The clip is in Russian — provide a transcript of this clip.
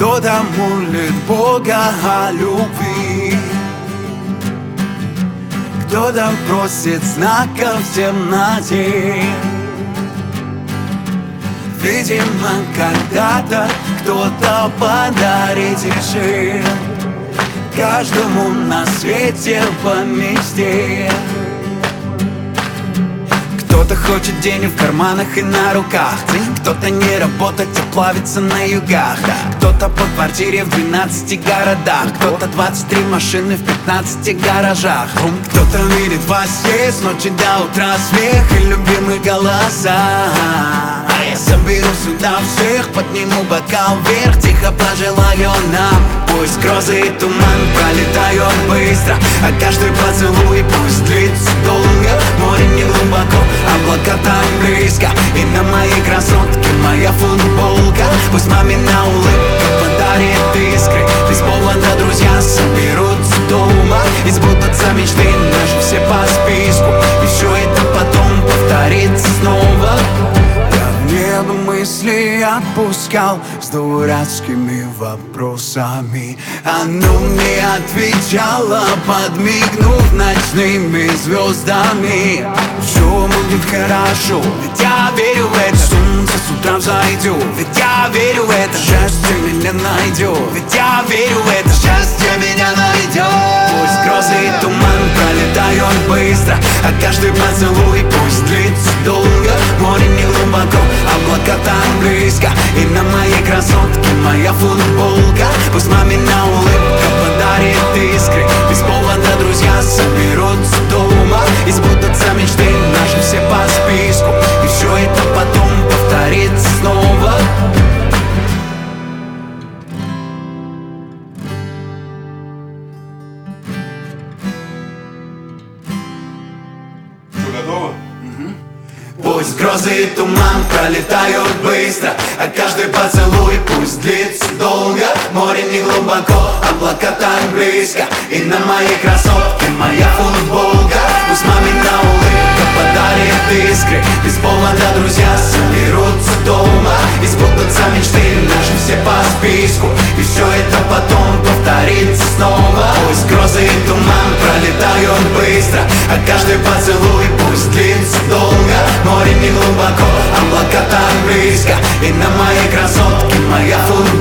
Кто-то молит Бога о любви, кто-то просит знаков в темноте. Видимо, когда-то кто-то подарит тишину каждому на свете по мечте. Кто-то хочет денег в карманах и на руках, кто-то не работать, а плавиться на югах. Кто-то по квартире в 12 городах, кто-то 23 машины в 15 гаражах. Кто-то видит во сне с ночи до утра смех и любимые голоса. А я соберу сюда всех, подниму бокал вверх, тихо пожелаю нам: пусть грозы и туман пролетают быстро, а каждый поцелуй пусть длится долго. Море не глубоко, облака так близко, и на моей красотке моя футболка. Пусть мамина улыбка подарит искры, без повода друзья соберутся дома, и сбудутся мечты наши все по списку, и все это потом повторится снова. Я в небо мысли отпускал с дурацкими вопросами. Оно мне отвечало, подмигнув ночными звездами: все будет хорошо, ведь я верю в это. Солнце с утра взойдет, ведь я верю в это. Счастье меня найдет, ведь я верю в это. Счастье меня найдет. Пусть грозы и туман пролетают быстро, а каждый поцелуй пусть длится долго. Море не глубоко, облака так близко, и на моей красотке моя футболка. Пусть мамина улыбка подарит искры, без повода друзья соберутся дома, и сбудутся мечты наши все по списку, и все это потом повторится снова. Готово? Пусть грозы и туман пролетают быстро, а каждый поцелуй пусть длится долго. Море не глубоко, облака так близко, и на моей красотке моя футболка. Пусть мамина улыбка подарит искры, без повода друзья соберутся дома, и сбудутся мечты наши все по списку, и все это потом повторится снова. Пусть грозы и туман пролетают быстро, а каждый поцелуй пусть длится долго. Море не глубоко, облака так близко, и на моей красотке моя футболка.